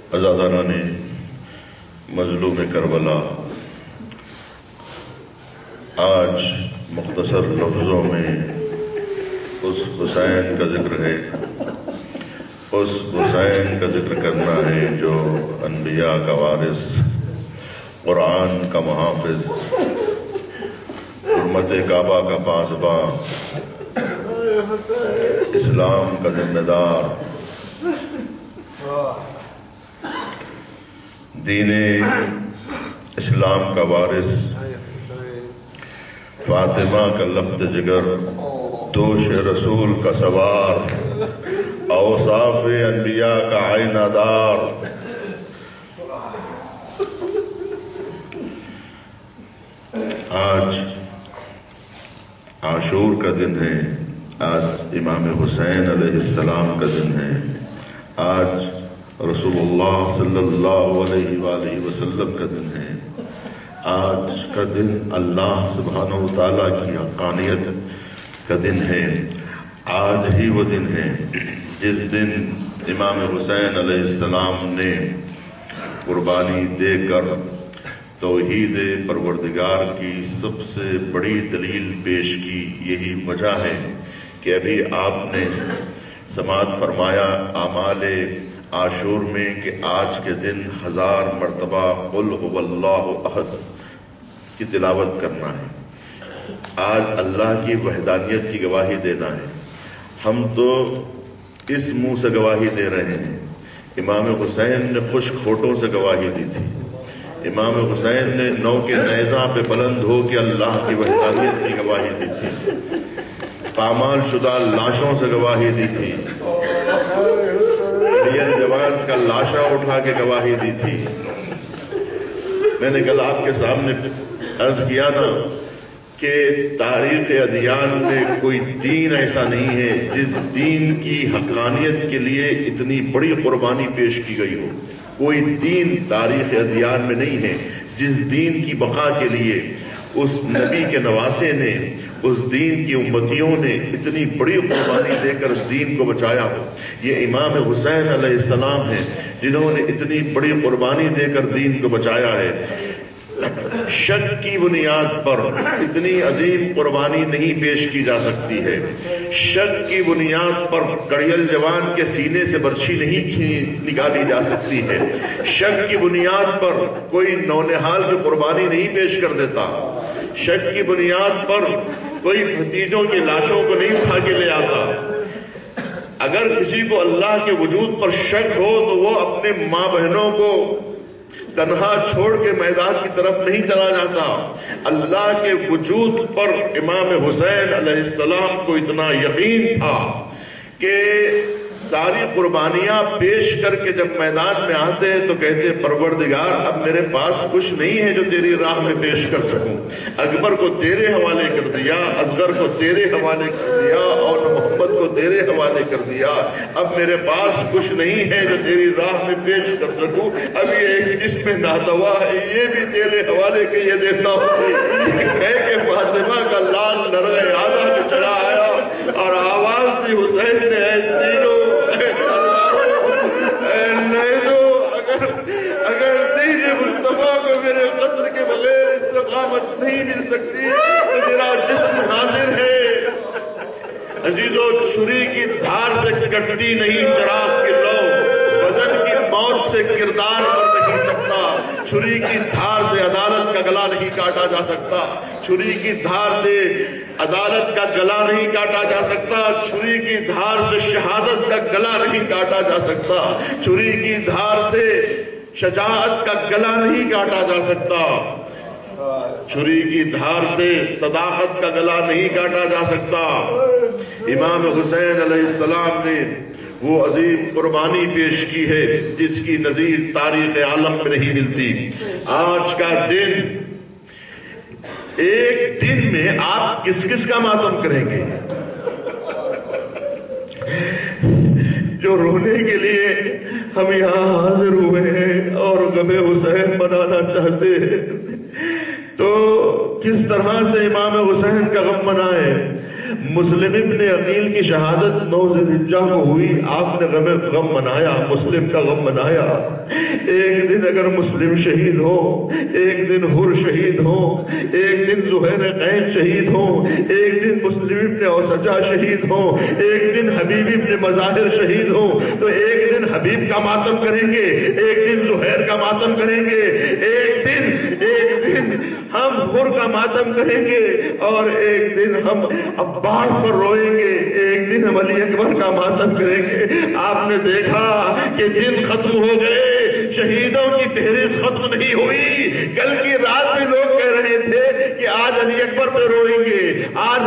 عزاداران مظلوم کربلا، آج مختصر لفظوں میں اس حسین کا ذکر ہے، اس حسین کا ذکر کرنا ہے جو انبیاء کا وارث، قرآن کا محافظ، حرمت کعبہ کا پاسباں، اسلام کا ذمہ دار، دین اسلام کا وارث، فاطمہ کا لخت جگر، دوش رسول کا سوار، اوصاف انبیاء کا آئینہ دار، آج عاشور کا دن ہے، آج امام حسین علیہ السلام کا دن ہے، آج رسول اللہ صلی اللہ علیہ وآلہ وسلم کا دن ہے، آج کا دن اللہ سبحانہ و تعالیٰ کی حقانیت کا دن ہے، آج ہی وہ دن ہے جس دن امام حسین علیہ السلام نے قربانی دے کر توحید پروردگار کی سب سے بڑی دلیل پیش کی۔ یہی وجہ ہے کہ ابھی آپ نے سماعت فرمایا اعمال عاشور میں کہ آج کے دن 1000 مرتبہ قل هو اللہ احد کی تلاوت کرنا ہے، آج اللہ کی وحدانیت کی گواہی دینا ہے۔ ہم تو اس منہ سے گواہی دے رہے ہیں، امام حسین نے خشک ہونٹوں سے گواہی دی تھی، امام حسین نے نو کے نیزہ پہ بلند ہو کے اللہ کی وحدانیت کی گواہی دی تھی، پامال شدہ لاشوں سے گواہی دی تھی، جوان کا لاشا اٹھا کے گواہی دی تھی۔ میں نے کل آپ کے سامنے عرض کیا نا کہ تاریخ ادیان میں کوئی دین ایسا نہیں ہے جس دین کی حقانیت کے لیے اتنی بڑی قربانی پیش کی گئی ہو، کوئی دین تاریخ ادیان میں نہیں ہے جس دین کی بقا کے لیے اس نبی کے نواسے نے، اس دین کی امتیوں نے اتنی بڑی قربانی دے کر دین کو بچایا ہو۔ یہ امام حسین علیہ السلام ہیں جنہوں نے اتنی بڑی قربانی دے کر دین کو بچایا ہے۔ شک کی بنیاد پر اتنی عظیم قربانی نہیں پیش کی جا سکتی ہے، شک کی بنیاد پر کڑیل جوان کے سینے سے برچھی نہیں نکالی جا سکتی ہے، شک کی بنیاد پر کوئی نونہال کی قربانی نہیں پیش کر دیتا، شک کی بنیاد پر کوئی بھتیجوں کی لاشوں کو نہیں اٹھا کے لے آتا۔ اگر کسی کو اللہ کے وجود پر شک ہو تو وہ اپنے ماں بہنوں کو تنہا چھوڑ کے میدان کی طرف نہیں چلا جاتا۔ اللہ کے وجود پر امام حسین علیہ السلام کو اتنا یقین تھا کہ ساری قربانیاں پیش کر کے جب میدان میں آتے تو کہتے پروردگار اب میرے پاس کچھ نہیں ہے جو تیری راہ میں پیش کر سکوں، اکبر کو تیرے حوالے کر دیا، اصغر کو تیرے حوالے کر دیا اور محمد کو تیرے حوالے کر دیا، اب میرے پاس کچھ نہیں ہے جو تیری راہ میں پیش کر سکوں، اب یہ ایک جسم ناتوا ہے یہ بھی تیرے حوالے کے یہ دیتا ہوں۔ یہ کہہ کے فاطمہ کا لال نرغہ آدھا میں چلا آیا اور آواز دی حسین نے اے تیرو اگر دین مصطفیٰ کو میرے قتل کے بغیر استقامت نہیں مل سکتی تو میرا جسم حاضر ہے۔ عزیزو، چھری کی دھار سے کٹتی نہیں چراغ کی لو، بدن کی موت سے کردار بڑھ نہیں سکتا، چھری کی دھار سے عدالت کا گلا نہیں کاٹا جا سکتا، چھری کی دھار سے عدالت کا گلا نہیں کاٹا جا سکتا، چھری کی دھار سے شہادت کا گلا نہیں کاٹا جا سکتا، چھری کی دھار سے شجاعت کا گلا نہیں کاٹا جا سکتا، چھری کی دھار سے صداقت کا گلا نہیں کاٹا جا سکتا۔ امام حسین علیہ السلام نے وہ عظیم قربانی پیش کی ہے جس کی نظیر تاریخ عالم میں نہیں ملتی۔ آج کا دن، ایک دن میں آپ کس کس کا ماتم کریں گے؟ جو رونے کے لیے ہم یہاں حاضر ہوئے ہیں اور غم حسین منانا چاہتے ہیں تو کس طرح سے امام حسین کا غم منائے؟ مسلم ابن عقیل کی شہادت 9 ذی الحجہ کو ہوئی، آپ نے غم منایا، مسلم کا غم منایا۔ ایک دن اگر مسلم شہید ہو، ایک دن حر شہید ہو، ایک دن زہیر قین شہید ہو، ایک دن مسلم ابن اوسجہ شہید ہو، ایک دن حبیب ابن مظاہر شہید ہو، تو ایک دن حبیب کا ماتم کریں گے، ایک دن زہیر کا ماتم کریں گے، ایک دن ہم حر کا ماتم کریں گے، اور ایک دن ہم عباس پر روئیں گے، ایک دن ہم علی اکبر کا ماتم کریں گے۔ آپ نے دیکھا کہ دن ختم ہو گئے، شہیدوں کی فہرست ختم نہیں ہوئی۔ کل کی رات بھی لوگ کہہ رہے تھے کہ آج علی اکبر پہ روئیں گے،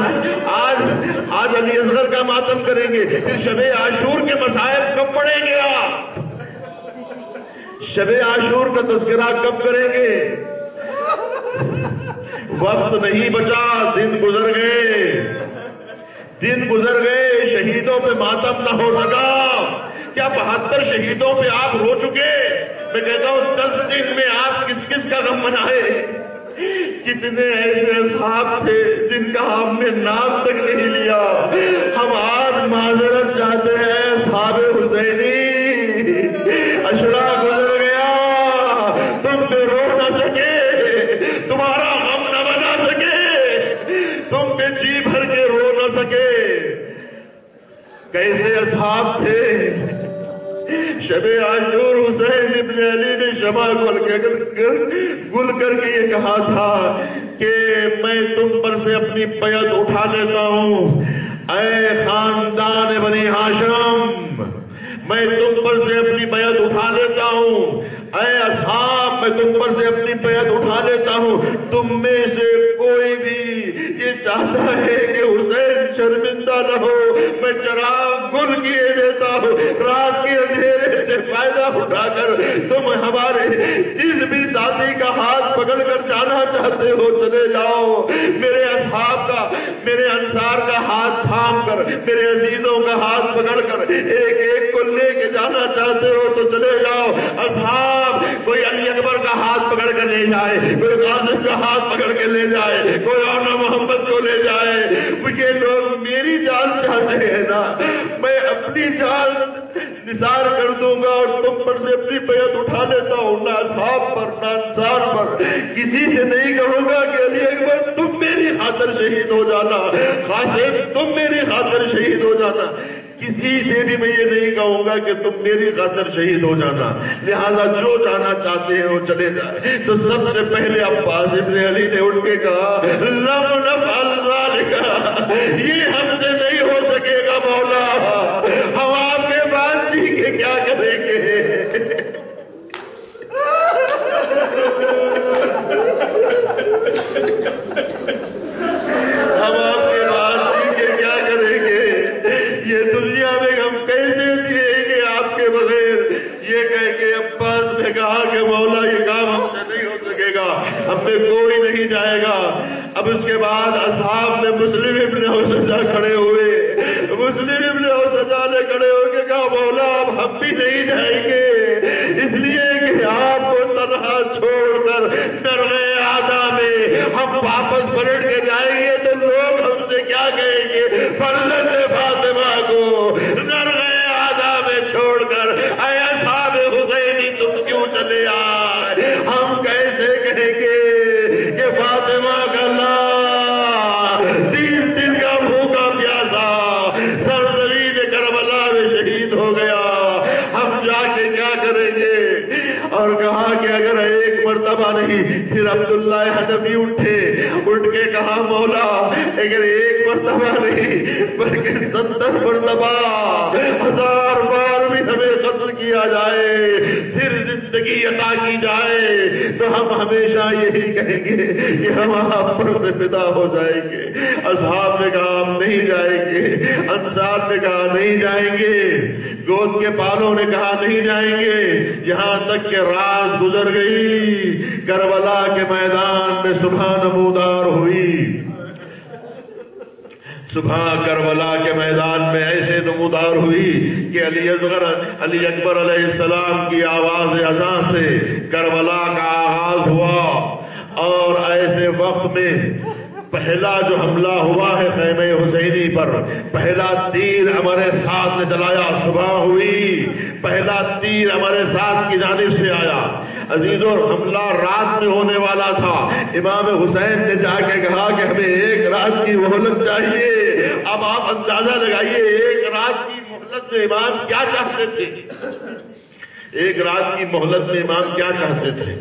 آج علی اصغر کا ماتم کریں گے، پھر شب عاشور کے مصائب کب پڑھیں گے؟ آپ شب عاشور کا تذکرہ کب کریں گے؟ وقت نہیں بچا، دن گزر گئے، شہیدوں پہ ماتم نہ ہو سکا۔ کیا 72 شہیدوں پہ آپ رو چکے؟ میں کہتا ہوں 10 دن میں آپ کس کس کا غم منائے؟ کتنے ایسے اصحاب تھے جن کا ہم نے نام تک نہیں لیا۔ ہم آج معذرت چاہتے ہیں، اصحاب حسینی، اشرا گزر گیا، تم پہ رو نہ سکے، تمہارا غم نہ بنا سکے، تم پہ جی بھر کے رو نہ سکے۔ کیسے اصحاب تھے؟ شب عاشور حسین ابن علی نے شمع گل کر کے یہ کہا تھا کہ میں تم پر سے اپنی بیعت اٹھا لیتا ہوں، اے خاندان بنی ہاشم، میں تم پر سے اپنی بیعت اٹھا لیتا ہوں، اے اصحاب میں تم پر سے اپنی بیعت اٹھا لیتا ہوں۔ تم میں سے کوئی بھی یہ چاہتا ہے کہ حسین شرمندہ نہ ہو، میں چراغ گل کیے دیتا ہوں، رات کے اندھیرے سے فائدہ اٹھا کر تم ہمارے جس بھی ساتھی کا ہاتھ پکڑ کر جانا چاہتے ہو چلے جاؤ، میرے اصحاب کا، میرے انصار کا ہاتھ تھام کر، میرے عزیزوں کا ہاتھ پکڑ کر ایک ایک کو لے کے جانا چاہتے ہو تو چلے جاؤ۔ اصحاب کوئی علی اکبر کا ہاتھ پکڑ کر لے جائے، کوئی قاسم کا ہاتھ پکڑ کے لے جائے، کوئی اونا محمد کو لے جائے، یہ لوگ میری جان چاہتے ہیں نا، میں اپنی جان نثار کر دوں گا اور تم پر سے اپنی بیعت اٹھا لیتا ہوں، نہ اصحاب پر نہ انصار پر کسی سے نہیں کہوں گا کہ علی اکبر تم میری خاطر شہید ہو جانا، قاسم تم میری خاطر شہید ہو جانا، کسی سے بھی میں یہ نہیں کہوں گا کہ تم میری خاطر شہید ہو جانا، لہذا جو جانا چاہتے ہیں وہ چلے جائیں۔ تو سب سے پہلے عباس ابن علی نے اٹھ کے کہا لم نفعل ذلک، یہ ہم سے نہیں ہو سکے گا مولا، ہم آپ کے بعد جی کے کیا کریں گے؟ ہم آپ کے بعد جی کے کیا کریں گے؟ یہ دنیا میں ہم کیسے جیئیں گے آپ کے بغیر؟ یہ کہہ کے عباس نے کہا کہ مولا یہ کام ہم سے نہیں ہو سکے گا، ہم میں کوئی نہیں جائے گا۔ اب اس کے بعد اصحاب نے مسلم ابن اوسجہ کھڑے ہوئے، مسلم ابن اوسجہ نے کھڑے ہو کے کہا مولا اب ہم بھی نہیں جائیں گے، اس لیے کہ آپ کو تنہا چھوڑ کر درغ آدھا میں ہم واپس پلٹ کے جائیں گے تو لوگ ہم سے کیا کہیں گے؟ فرزند فاطمہ کو درغ آدھا میں چھوڑ کر اے اصحاب حسینی تم کیوں چلے آئے؟ ہم کیسے کہیں گے کہ فاطمہ کا لاش 30 دن کا بھوکا پیاسا سرزمین کربلا میں شہید ہو گیا، ہم جا کے کیا کریں گے؟ اور کہا کہ اگر ایک مرتبہ نہیں، پھر عبداللہ حنفی اٹھ کے کہا مولا اگر ایک مرتبہ نہیں بلکہ 70 مرتبہ 1000 بار بھی ہمیں قتل کیا جائے، پھر زندگی عطا کی جائے تو ہم ہمیشہ یہی کہیں گے کہ ہم آپ پر سے فدا ہو جائیں گے۔ اصحاب نے کہا ہم نہیں جائیں گے، انصار نے کہا نہیں جائیں گے، گود کے پالوں نے کہا نہیں جائیں گے، یہاں تک کہ رات گزر گئی، کربلا کے میدان میں صبح نمودار ہوئی۔ صبح کربلا کے میدان میں ایسے نمودار ہوئی کہ علی اکبر علیہ السلام کی آواز اذان سے کربلا کا آغاز ہوا، اور ایسے وقت میں پہلا جو حملہ ہوا ہے خیمہ حسینی پر، پہلا تیر ہمارے ساتھ نے چلایا، صبح ہوئی پہلا تیر ہمارے ساتھ کی جانب سے آیا۔ عزیزوں، حملہ رات میں ہونے والا تھا، امام حسین نے جا کے کہا کہ ہمیں ایک رات کی مہلت چاہیے۔ اب آپ اندازہ لگائیے ایک رات کی مہلت میں امام کیا چاہتے تھے، ایک رات کی مہلت میں امام کیا چاہتے تھے۔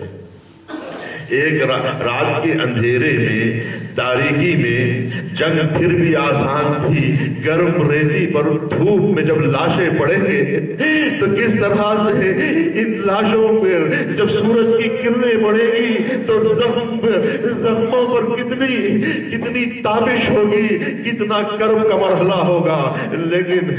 ایک رات کے اندھیرے میں، تاریکی میں جنگ پھر بھی آسان تھی، گرم ریتی پر دھوپ میں جب لاشیں پڑیں گے تو کس طرح سے ان لاشوں پر جب سورج کی کرنیں پڑیں گی تو زخموں پر کتنی تابش ہوگی، کتنا کرب کا مرحلہ ہوگا۔ لیکن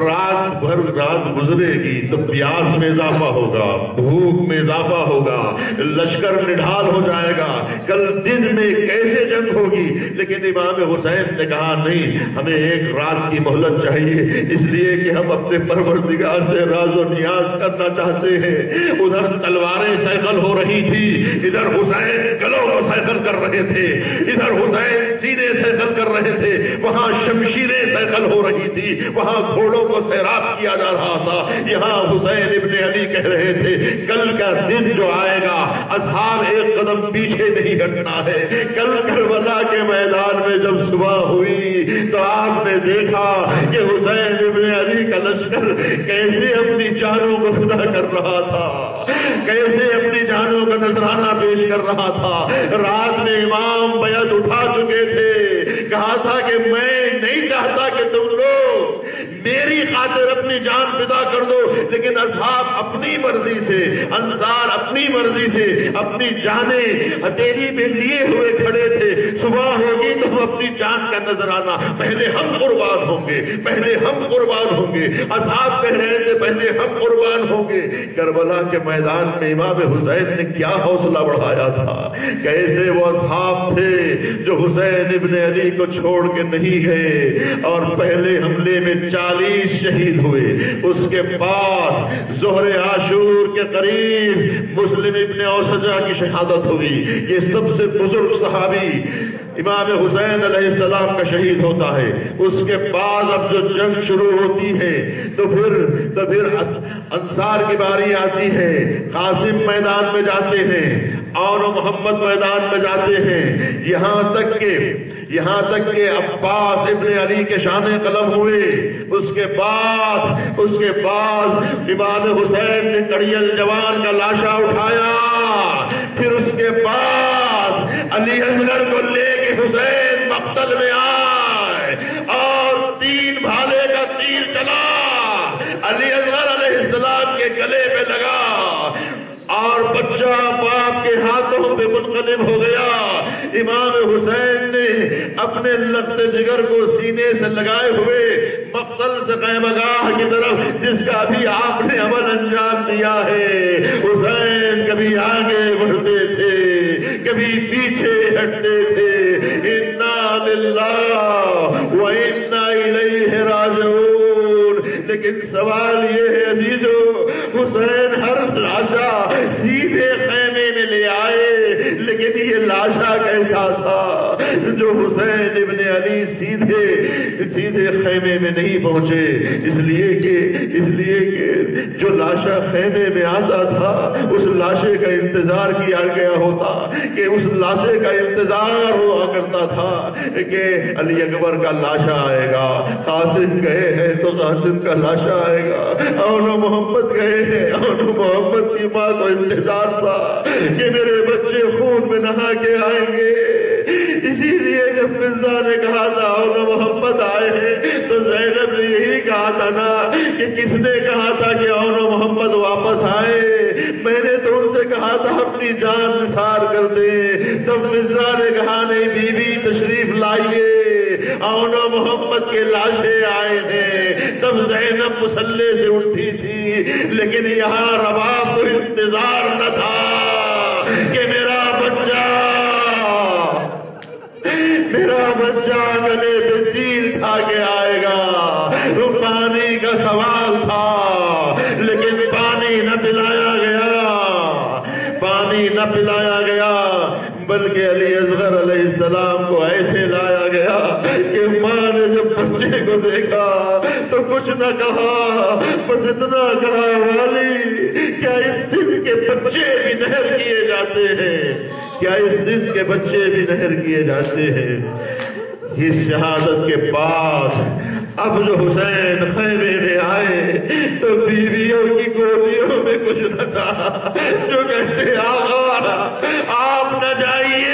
رات بھر رات گزرے گی تو پیاس میں اضافہ ہوگا، بھوک میں اضافہ ہوگا، لشکر نڈھال ہو جائے گا، کل دن میں کیسے جنگ ہوگی۔ لیکن امام حسین نے کہا نہیں، ہمیں ایک رات کی مہلت چاہیے، اس لیے کہ ہم اپنے پروردگار سے راز و نیاز کرنا چاہتے ہیں۔ ادھر تلواریں سیکل ہو رہی تھی، ادھر حسین گلوں کو سیکل کر رہے تھے، ادھر حسین سینے سیکل کر رہے تھے، وہاں شمشیریں سیکل ہو رہی تھی، وہاں گھوڑوں کو سیراب کیا جا رہا تھا، یہاں حسین ابن علی کہہ رہے تھے کل کا دن جو آئے گا اصحاب ایک قدم پیچھے نہیں ہٹنا ہے۔ کل کربلا کے میدان میں جب صبح ہوئی تو آپ نے دیکھا کہ حسین ابن علی کا لشکر کیسے اپنی جانوں کو فدا کر رہا تھا، کیسے اپنی جانوں کا نذرانہ پیش کر رہا تھا۔ رات میں امام بیعت اٹھا چکے تھے، کہا تھا کہ میں نہیں چاہتا کہ تم لوگ میری خاطر اپنی جان فدا کر دو، لیکن اصحاب اپنی مرضی سے، انصار اپنی مرضی سے اپنی جانیں ہتھیلی میں لیے ہوئے کھڑے تھے۔ صبح ہوگی تو ہم اپنی جان کا نذرانہ، پہلے ہم قربان ہوں گے، پہلے ہم قربان ہوں گے۔ اصحاب کہہ رہے تھے پہلے ہم قربان ہوں گے۔ کربلا کے میدان میں امام حسین نے کیا حوصلہ بڑھایا تھا، کیسے وہ اصحاب تھے جو حسین ابن علی کو چھوڑ کے نہیں گئے اور پہلے حملے میں 40 شہید ہوئے۔ اس کے بعد ظہر عاشور کے قریب مسلم ابن اوسجہ کی شہادت ہوئی۔ یہ سب سے بزرگ صحابی امام حسین علیہ السلام کا شہید ہوتا ہے۔ اس کے بعد اب جو جنگ شروع ہوتی ہے تو پھر انصار کی باری آتی ہے۔ قاسم میدان میں جاتے ہیں، اون و محمد میدان میں جاتے ہیں، یہاں تک کہ عباس ابن علی کے شان قلم ہوئے۔ اس کے بعد امام حسین نے کڑیل جوان کا لاشا اٹھایا، پھر اس کے بعد علی اصغر کو لے کے حسین مقتل میں آئے اور 3 بھالے کا تیر چلا، علی اصغر علیہ السلام کے گلے پہ لگا اور بچہ باپ کے ہاتھوں پہ منقلب ہو گیا۔ امام حسین نے اپنے لخت جگر کو سینے سے لگائے ہوئے مقتل سے خیمگاہ کی طرف، جس کا بھی آپ نے عمل انجام دیا ہے۔ حسین کبھی آگے بڑھتے تھے، کبھی پیچھے ہٹتے تھے۔ انا للہ و انا الیہ راجعون۔ لیکن سوال یہ ہے عزیزو، حسین ہر لاشا سیدھے خیمے میں لے آئے، لیکن یہ لاشا کیسا تھا جو حسین ابن علی سیدھے خیمے میں نہیں پہنچے؟ اس لیے کہ جو لاشا خیمے میں آتا تھا اس لاشے کا انتظار کیا گیا ہوتا، کہ اس لاشے کا انتظار ہوا کرتا تھا کہ علی اکبر کا لاشا آئے گا، قاسم گئے ہیں تو قاسم کا لاشا آئے گا، اون و محمد گئے ہیں، اون و محمد کی ماں کو انتظار تھا کہ میرے بچے خون میں نہا کے آئیں گے۔ اسی لیے جب فضا نے کہا تھا اون و محمد آئے ہیں تو زینب نے یہی کہا تھا نا کہ کس نے کہا تھا کہ اون و محمد واپس آئے؟ میں نے تو ان سے کہا تھا اپنی جان نثار کر دے۔ تب فضا نے کہا نہیں بی بی تشریف لائیے، اون و محمد کے لاشیں آئے ہیں۔ تب زینب مسلح سے اٹھی تھی، لیکن یہاں رباب کو انتظار نہ تھا کہ میرا بچہ گلے پہ تیر کھا کے آئے گا۔ وہ پانی کا سوال تھا، لیکن پانی نہ پلایا گیا، بلکہ علی اصغر علیہ السلام کو ایسے لایا گیا کہ ماں نے جب بچے کو دیکھا تو کچھ نہ کہا، بس اتنا کہا والی کیا اس سن کے بچے بھی نہر کیے جاتے ہیں؟ کیا اس سن کے بچے بھی نہر کیے جاتے ہیں؟ اس شہادت کے بعد اب جو حسین خیمے میں آئے تو بیویوں کی گودیوں میں کچھ نہ تھا جو کہتے آقا آپ نہ جائیے،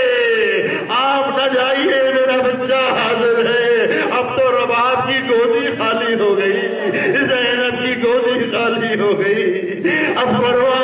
آپ نہ جائیے، میرا بچہ حاضر ہے۔ اب تو رباب کی گودی خالی ہو گئی، زینب کی گودی خالی ہو گئی، اب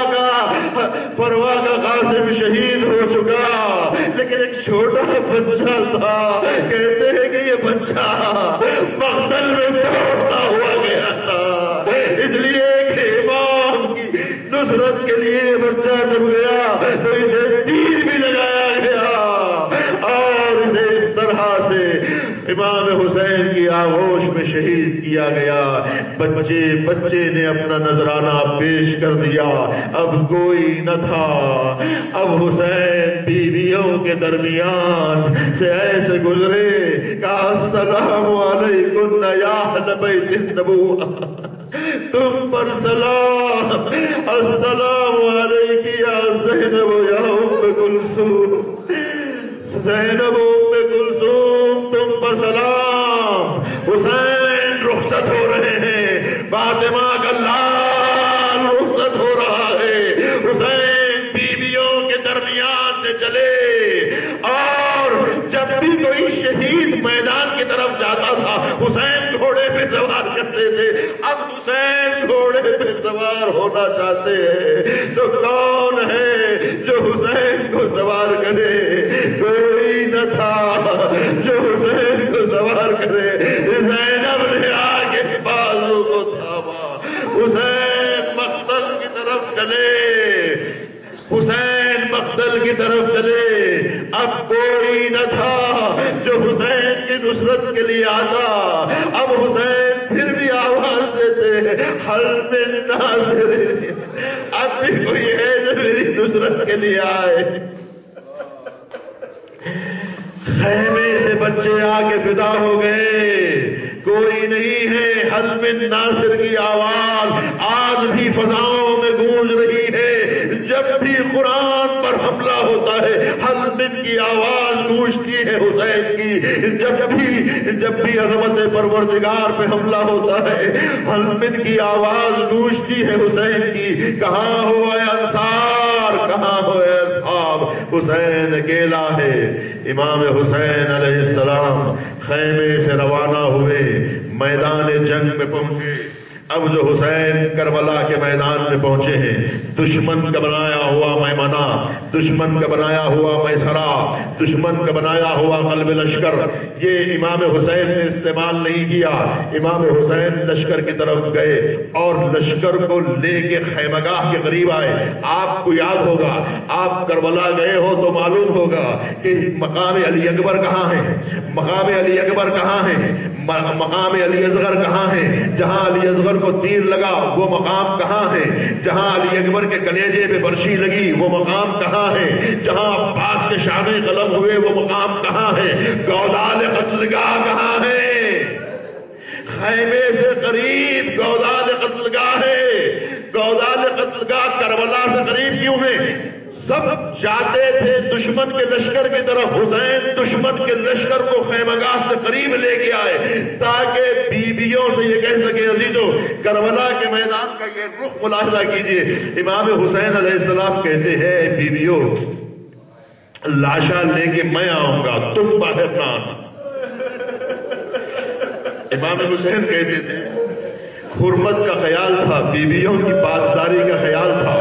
پروا کا قاسم شہید ہو چکا، لیکن ایک چھوٹا بچہ تھا، کہتے ہیں کہ یہ بچہ مقتل میں دوڑتا ہوا گیا تھا، اس لیے کہ امام کی نصرت کے لیے بچہ جب گیا تو اسے تیر بھی لگایا گیا اور اسے اس طرح سے امام حسین کی آغوش میں شہید کیا گیا۔ بچے نے اپنا نذرانہ پیش کر دیا، اب کوئی نہ تھا، اب حسین بیویوں کے درمیان سے ایسے گزرے کہ السلام علیکم یا اہل بیت النبوہ، تم پر سلام، السلام علیکی یا زینب یا ام کلثوم، زینب ام کلثوم تم پر سلام۔ حسین رخصت ہو رہے ہیں، فاطمہ کا لال رخصت ہو رہا ہے، حسین بیویوں کے درمیان سے چلے، اور جب بھی کوئی شہید میدان کی طرف جاتا تھا حسین گھوڑے پہ سوار کرتے تھے۔ اب حسین گھوڑے پہ سوار ہونا چاہتے ہیں تو کون ہے جو حسین کو سوار کرے؟ کوئی نہ تھا جو حسین کو سوار کرے۔ زینب نے آگے بازو کو تھاما، حسین مقتل کی طرف چلے، حسین مقتل کی طرف چلے۔ اب کوئی نہ تھا جو حسین کی نصرت کے لیے آتا، اب حسین پھر بھی آواز دیتے حل من ناصر، اب بھی کوئی ہے جو میری نصرت کے لیے آئے۔ خیمے سے بچے آگے فدا ہو گئے، کوئی نہیں ہے، حل من ناصر کی آواز آج بھی فضاؤں میں گونج رہی ہے۔ جب بھی قرآن پر حملہ ہوتا ہے حل من کی آواز گونجتی ہے حسین کی، جب بھی عظمت پروردگار پہ حملہ ہوتا ہے حل من کی آواز گونجتی ہے حسین کی۔ کہاں ہو اے انصار، کہاں ہو اے اصحاب، حسین اکیلا ہے۔ امام حسین علیہ السلام خیمے سے روانہ ہوئے، میدان جنگ میں پہنچے۔ اب جو حسین کربلا کے میدان میں پہنچے ہیں، دشمن کا بنایا ہوا میمنہ، دشمن کا بنایا ہوا میسرہ، دشمن کا بنایا ہوا قلب لشکر، یہ امام حسین نے استعمال نہیں کیا۔ امام حسین لشکر کی طرف گئے اور لشکر کو لے کے خیمگاہ کے قریب آئے۔ آپ کو یاد ہوگا، آپ کربلا گئے ہو تو معلوم ہوگا کہ مقام علی اکبر کہاں ہے، مقام علی اکبر کہاں ہے، مقام علی اصغر کہاں ہے، جہاں علی اصغر کو تیر لگا وہ مقام کہاں ہے، جہاں علی اکبر کے کلیجے پہ برشی لگی وہ مقام کہاں ہے، جہاں عباس کے شام قلم ہوئے وہ مقام کہاں ہے، گودال قتلگاہ کہاں ہے؟ خیمے سے قریب گودال قتلگاہ ہے۔ گودال قتلگاہ کربلا سے قریب کیوں ہے؟ سب جاتے تھے دشمن کے لشکر کی طرف، حسین دشمن کے لشکر کو خیمگاہ سے قریب لے کے آئے تاکہ بیویوں سے یہ کہہ سکے عزیزو کربلا کے میدان کا یہ رخ ملاحظہ کیجئے۔ امام حسین علیہ السلام کہتے ہیں بیویوں لاشا لے کے میں آؤں گا، تم باہر نہ آنا۔ امام حسین کہتے تھے حرمت کا خیال تھا، بیویوں کی پاسداری کا خیال تھا۔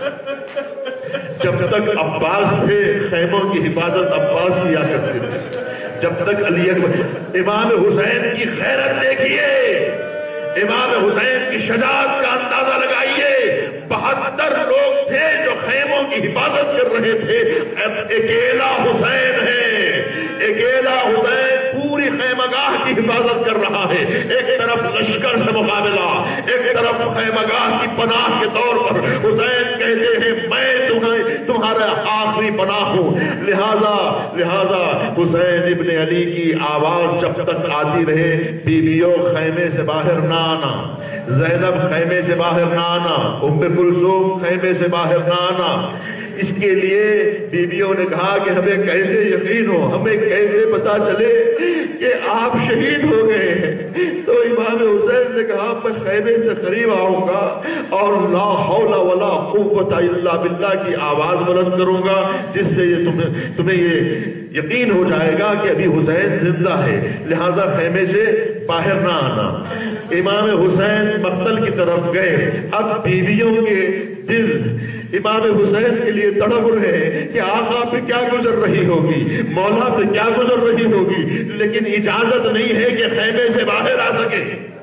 جب تک عباس تھے خیموں کی حفاظت عباس کیا کرتے تھے، جب تک علی اکبر۔ امام حسین کی غیرت دیکھیے، امام حسین کی شجاعت کا اندازہ لگائیے۔ 72 لوگ تھے جو خیموں کی حفاظت کر رہے تھے، اکیلا حسین ہے، اکیلا حسین پوری خیمگاہ کی حفاظت کر رہا ہے۔ ایک طرف لشکر سے مقابلہ، ایک طرف خیمگاہ کی پناہ کے طور پر حسین کہتے ہیں میں تمہارا آخری پناہ ہوں، لہذا حسین ابن علی کی آواز جب تک آتی رہے، بیویوں خیمے سے باہر نہ آنا، زینب خیمے سے باہر نہ آنا، ام کلثوم خیمے سے باہر نہ آنا۔ اس کے لیے بیویوں نے کہا کہ ہمیں کیسے یقین ہو، ہمیں کیسے پتا چلے کہ آپ شہید ہو گئے ہیں؟ تو امام حسین نے کہا میں خیمے سے قریب آؤں گا اور لا حول ولا قوت الا باللہ کی آواز بلند کروں گا، جس سے تمہیں یہ یقین ہو جائے گا کہ ابھی حسین زندہ ہے، لہذا خیمے سے باہر نہ آنا۔ امام حسین مقتل کی طرف گئے۔ اب بیویوں کے دل امام حسین کے لیے تڑپ رہے کہ آقا پہ کیا گزر رہی ہوگی، مولا پہ کیا گزر رہی ہوگی، لیکن اجازت نہیں ہے کہ خیمے سے باہر آ سکے۔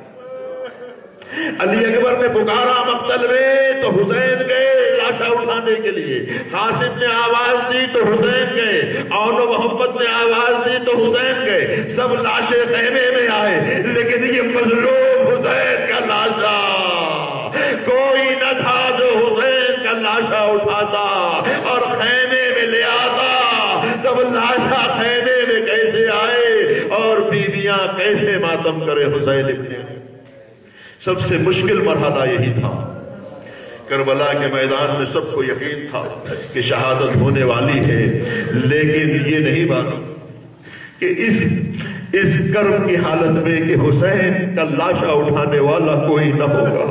علی اکبر نے پکارا مقتل میں تو حسین گئے لاشا اٹھانے کے لیے، قاسم نے آواز دی تو حسین گئے، اون و محمد نے آواز دی تو حسین گئے، سب لاشیں خیمے میں آئے، لیکن یہ مظلوم حسین کا لاشا کوئی نہ تھا جو حسین کا لاشا اٹھاتا اور خیمے میں لے آتا۔ تب لاشا خیمے میں کیسے آئے اور بیویاں کیسے ماتم کرے حسین ابن علی۔ سب سے مشکل مرحلہ یہی تھا۔ کربلا کے میدان میں سب کو یقین تھا کہ شہادت ہونے والی ہے، لیکن یہ نہیں بات کہ اس کرب کی حالت میں کہ حسین کا لاشا اٹھانے والا کوئی نہ ہوگا۔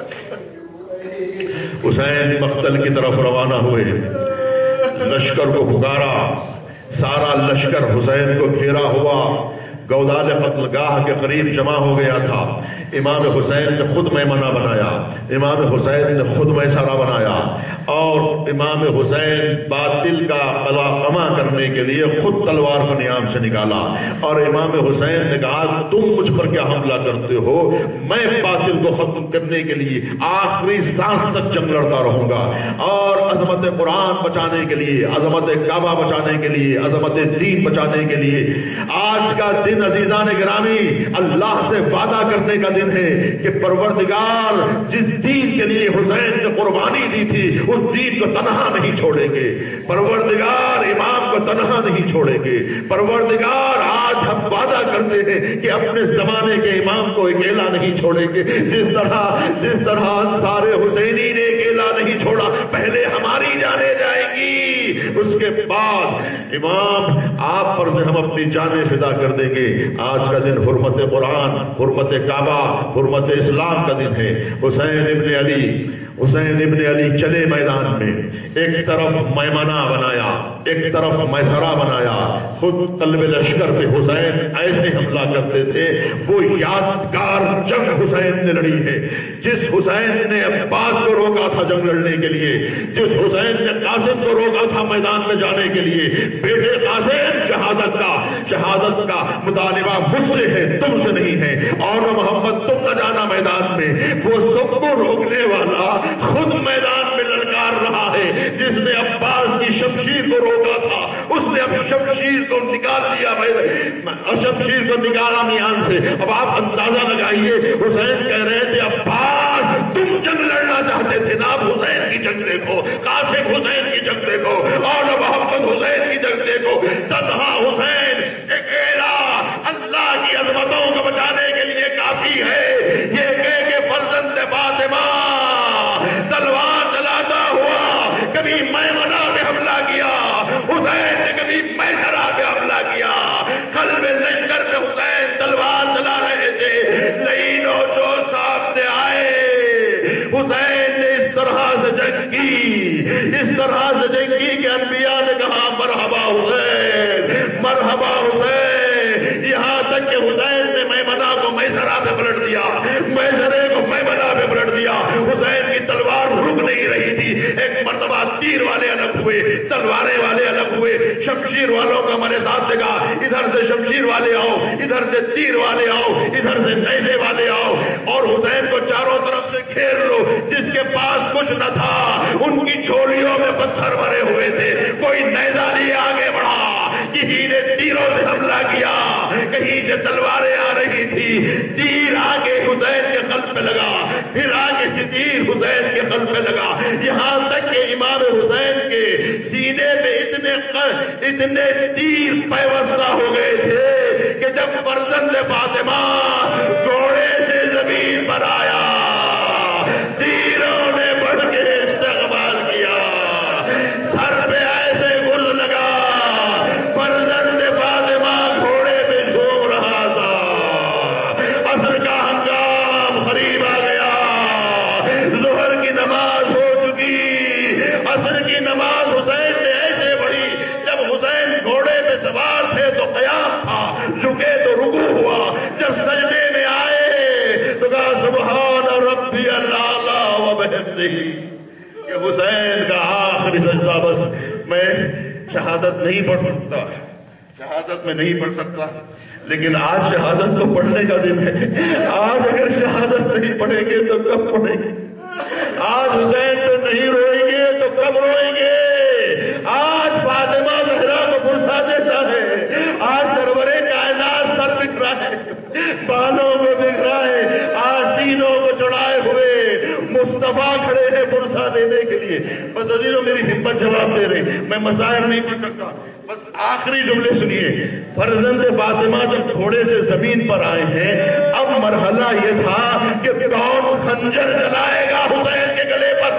حسین مقتل کی طرف روانہ ہوئے، لشکر کو پکارا، سارا لشکر حسین کو گھیرا ہوا، گودال قتل گاہ کے قریب جمع ہو گیا تھا۔ امام حسین نے خود میمنہ بنایا، امام حسین نے خود میسرہ بنایا، اور امام حسین باطل کا قلع کرنے کے لیے خود تلوار کو نیام سے نکالا، اور امام حسین نے کہا تم مجھ پر کیا حملہ کرتے ہو، میں باطل کو ختم کرنے کے لیے آخری سانس تک جنگ لڑتا رہوں گا، اور عظمت قرآن بچانے کے لیے، عظمت کعبہ بچانے کے لیے، عظمت دین بچانے کے لیے۔ آج کا دن عزیزان گرامی اللہ سے وعدہ کرنے کا دن ہے کہ پروردگار جس دین کے لیے حسین نے قربانی دی تھی اس دین کو تنہا نہیں چھوڑیں گے، پروردگار امام کو تنہا نہیں چھوڑیں گے، پروردگار آج ہم وعدہ کرتے ہیں کہ اپنے زمانے کے امام کو اکیلا نہیں چھوڑیں گے، جس طرح انصار حسینی نے اکیلا نہیں چھوڑا، پہلے ہماری جانیں جائیں گی، اس کے بعد امام آپ پر سے ہم اپنی جانیں فدا کر دیں گے۔ آج کا دن حرمت قرآن، حرمت کعبہ، حرمت اسلام کا دن ہے۔ حسین ابن علی چلے میدان میں، ایک طرف میمنہ بنایا، ایک طرف میسرہ بنایا، خود قلب لشکر پہ حسین ایسے حملہ کرتے تھے۔ وہ یادگار جنگ حسین نے لڑی ہے، جس حسین نے عباس کو روکا تھا جنگ لڑنے کے لیے، جس حسین نے قاسم کو روکا تھا میدان میں جانے کے لیے۔ بیٹے قاسم شہادت کا مطالبہ مجھ سے ہے، تم سے نہیں ہے، اور محمد تم نہ جانا میدان میں۔ وہ سب کو روکنے والا خود میدان میں للکار رہا ہے، جس نے عباس کی شمشیر کو روکا تھا اس نے اب شمشیر کو نکال لیا، شمشیر کو نکالا میان سے۔ اب آپ اندازہ لگائیے، حسین کہہ رہے تھے عباس تم جنگ لڑنا چاہتے تھے نا، اب حسین کی جنگ دیکھو، قاسم حسین کی جنگ دیکھو، اور محمد حسین کی جنگ دیکھو۔ تنہا حسین اکیلا اللہ کی عظمتوں کو بچانے کے لیے کافی ہے۔ یہ کہ فرزند فاطمہ تلوار چلاتا ہوا کبھی میمنہ پہ حملہ کیا، حسین نے کبھی میسرہ پہ حملہ کیا، قلب لشکر پہ حسین تلوار چلا رہے تھے، لیکن جو سامنے آئے حسین نے اس طرح سے جنگ کی کہ انبیاء نے کہا مرحبا حسین، مرحبا حسین، یہاں تک کہ حسین نے میمنہ کو میسرہ پہ پلٹ دیا، میسرے کو میمنہ پہ پلٹ دیا۔ حسین کی تلوار رک نہیں رہی تھی۔ ایک مرتبہ تیر والے الگ ہوئے، تلواریں والے الگ ہوئے، شمشیر والوں کا ہمارے ساتھ دیکھا، ادھر سے شمشیر والے آؤ، ادھر سے تیر والے آؤ، ادھر سے نیزے والے آؤ، اور حسین کو چاروں طرف سے گھیر لو۔ جس کے پاس کچھ نہ تھا ان کی جھولیوں میں پتھر بھرے ہوئے تھے، کوئی نیزہ لیے آگے بڑھا، کسی نے تیروں سے حملہ کیا، کہیں سے تلواریں آ رہی تھی، تیر آگے حسین کے قلب پہ لگا، پھر آگے سے تیر حسین کے قلب پہ لگا، یہاں تک کہ امام حسین کے سینے میں اتنے تیر پیوستہ ہو گئے تھے کہ جب فرزند فاطمہ گھوڑے سے زمین پر آیا، تیروں نے بڑھ کے استقبال کیا، سر پہ ایسے گل لگا، فرزند فاطمہ گھوڑے پہ جھوم رہا تھا، عصر کا ہنگام قریب آ گیا، ظہر کی نماز ہو چکی، عصر کی نماز حسین نے ایسے پڑھی، جب حسین گھوڑے پہ سوار تھے تو قیام تھا، جھکے تو رکوع ہوا، جب سجدے میں آئے تو کہا سبحان ربی الاعلی و بحمدہ، کہ حسین کا آخری سجدہ، بس میں شہادت نہیں پڑھ سکتا، شہادت میں نہیں پڑھ سکتا، لیکن آج شہادت تو پڑھنے کا دن ہے، آج اگر شہادت نہیں پڑھیں گے تو کب پڑھیں گے؟ آج حسین تو نہیں روئیں گے تو کب روئیں گے؟ آج فاطمہ زہرا کو فرصہ دیتا ہے، آج سرور کائنات سر بکھ رہا ہے، بالوں کو بکھ رہا ہے، آج تینوں کو چڑھائے ہوئے مصطفیٰ کھڑے ہیں فرصہ دینے کے لیے۔ بس عزیزوں میری ہمت جواب دے رہے، میں مسائل نہیں پڑھ سکتا، بس آخری جملے سنیے۔ فرزند فاطمہ جب گھوڑے سے زمین پر آئے ہیں، اب مرحلہ یہ تھا کہ کون خنجر چلائے گا حسین کے گلے پر۔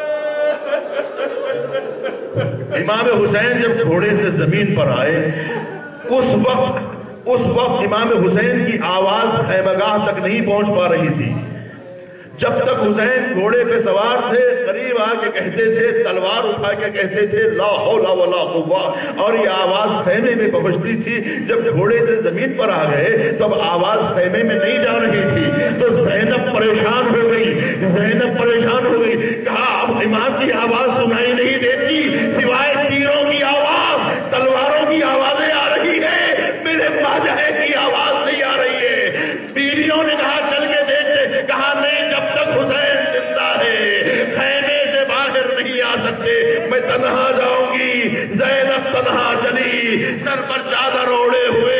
امام حسین جب گھوڑے سے زمین پر آئے، اس وقت امام حسین کی آواز خیمگاہ تک نہیں پہنچ پا رہی تھی۔ جب تک حسین گھوڑے پہ سوار تھے، قریب آ کے کہتے تھے، تلوار اٹھا کے کہتے تھے لا حول ولا قوہ، اور یہ آواز خیمے میں پہنچتی تھی۔ جب گھوڑے سے زمین پر آ گئے تو اب آواز خیمے میں نہیں جا رہی تھی، تو زینب پریشان ہو گئی، کہا اب امام کی آواز سنائی نہیں دیتی، سوائے تیروں کی آواز، تلواروں کی آوازیں آ رہی ہے، میرے ماجہے کی آواز نہیں آ رہی ہے۔ بیویوں نے کہا چل کے دیکھتے، کہا نہیں، جب تک حسین زندہ ہے خیمے سے باہر نہیں آ سکتے، میں تنہا جاؤں گی۔ زینب تنہا چلی، سر پر چادر اوڑے ہوئے،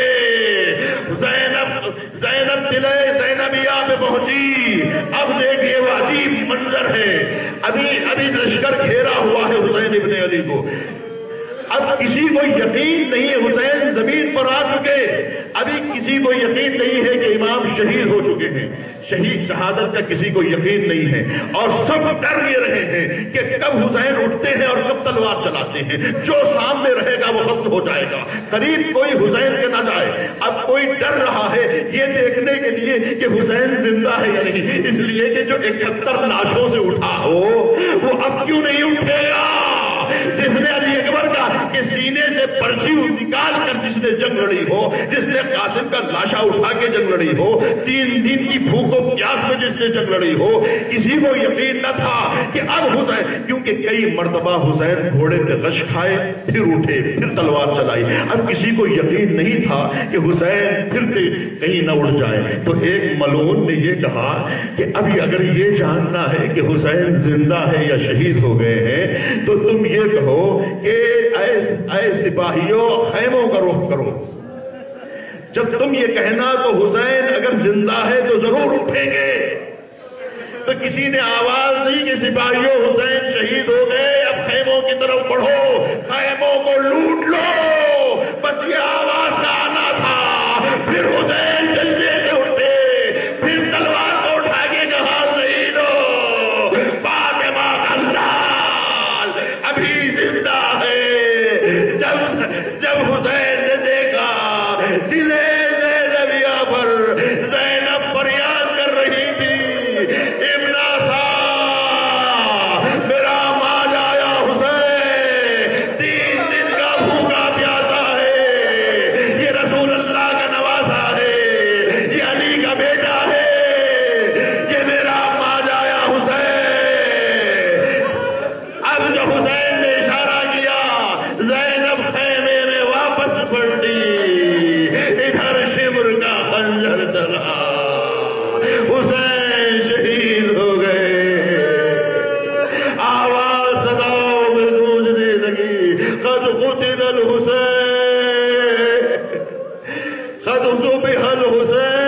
زینب دلے زینبیہ پہ پہنچی۔ اب دیکھیے وہ عجیب منظر ہے، ابھی لشکر گھیرا ہوا ہے حسین ابن علی کو، اب کسی کو یقین نہیں ہے حسین زمین پر آ چکے، ابھی کسی کو یقین نہیں ہے کہ امام شہید ہو چکے ہیں، شہادت کا کسی کو یقین نہیں ہے، اور سب ڈر یہ رہے ہیں کہ کب حسین اٹھتے ہیں اور کب تلوار چلاتے ہیں، جو سامنے رہے گا وہ ختم ہو جائے گا، قریب کوئی حسین کے نہ جائے۔ اب کوئی ڈر رہا ہے یہ دیکھنے کے لیے کہ حسین زندہ ہے یا نہیں، اس لیے کہ جو 71 لاشوں سے اٹھا ہو وہ اب کیوں نہیں اٹھے گا؟ جس نے علی اکبر کا کہ سینے سے پرچی نکال کر جس نے جنگ لڑی ہو، جس نے قاسم کا لاشا اٹھا کے جنگ لڑی ہو، 3 دن کی بھوک و پیاس میں جس نے جنگ لڑی ہو، کسی کو یقین نہ تھا کہ اب حسین، کیونکہ کئی مرتبہ حسین گھوڑے پہ غش کھائے پھر اٹھے پھر تلوار چلائی، اب کسی کو یقین نہیں تھا کہ حسین پھر کہیں نہ اڑ جائے۔ تو ایک ملعون نے یہ کہا کہ ابھی اگر یہ جاننا ہے کہ حسین زندہ ہے یا شہید ہو گئے ہیں تو تم یہ کہو کہ اے سپاہیوں خیموں کا رخ کرو، جب تم یہ کہنا تو حسین اگر زندہ ہے تو ضرور اٹھیں گے۔ تو کسی نے آواز دی کہ سپاہیوں حسین شہید ہو گئے، اب خیموں کی طرف بڑھو، خیموں کو لوٹ لو، بس یہ آواز کا آنا تھا۔ پھر حسین سجدے سے اٹھے، پھر تلوار کو اٹھا کے کہا شہیدو فاطمہ کا لال ابھی زندہ ہے۔ جب حسین نے دیکھا دلے زینبیہ پر، زینب فریاد کر رہی تھی ابن سا میرا ماں بها الحسین